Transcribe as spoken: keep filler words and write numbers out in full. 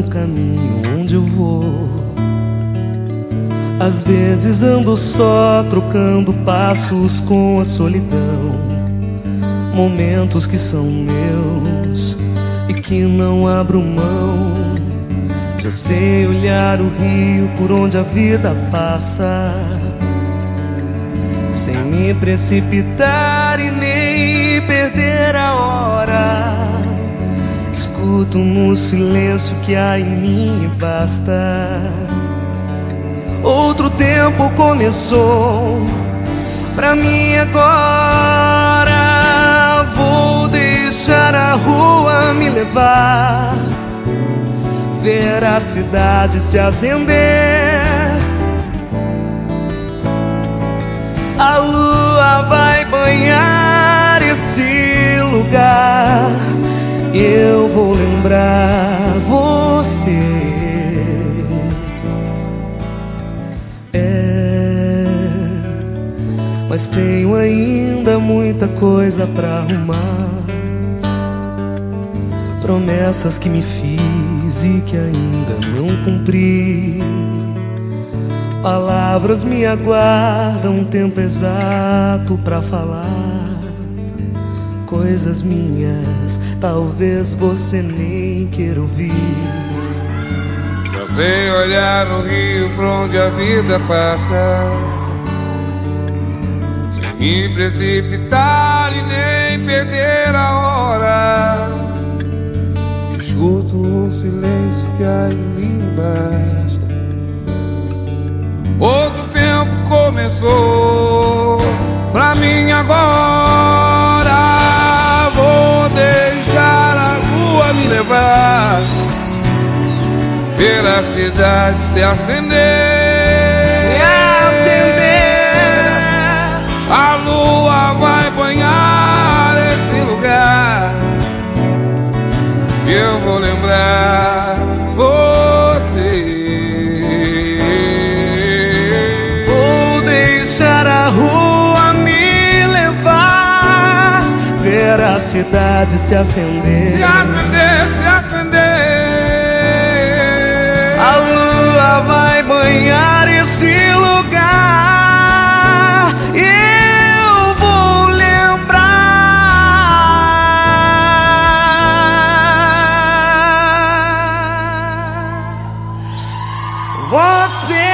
no caminho onde eu vou. Às vezes ando só, trocando passos com a solidão. Momentos que são meus e que não abro mão. Já sei olhar o rio por onde a vida passa, sem me precipitar e nem perder a hora. Escuto no silêncio que há em mim e basta. Outro tempo começou pra mim agora. Vou deixar a rua me levar, ver a cidade se acender. A lua vai banhar esse lugar. Eu vou lembrar você. É, mas tenho ainda muita coisa pra arrumar. Promessas que me fiz e que ainda não cumpri. Palavras me aguardam um tempo exato pra falar. Coisas minhas, talvez você nem queira ouvir. Já sei olhar no rio por onde a vida passa, sem me precipitar e nem perder a hora. Escuto o silêncio que há em mim basta. Outro tempo começou pra mim agora. Vou deixar a lua me levar, ver a cidade se acender. Se acender. A lua vai banhar esse lugar. Eu vou lembrar você. Vou deixar a rua me levar, ver a cidade se acender. Se acender, se acender. A lua vai banhar esse lugar. Eu vou lembrar você.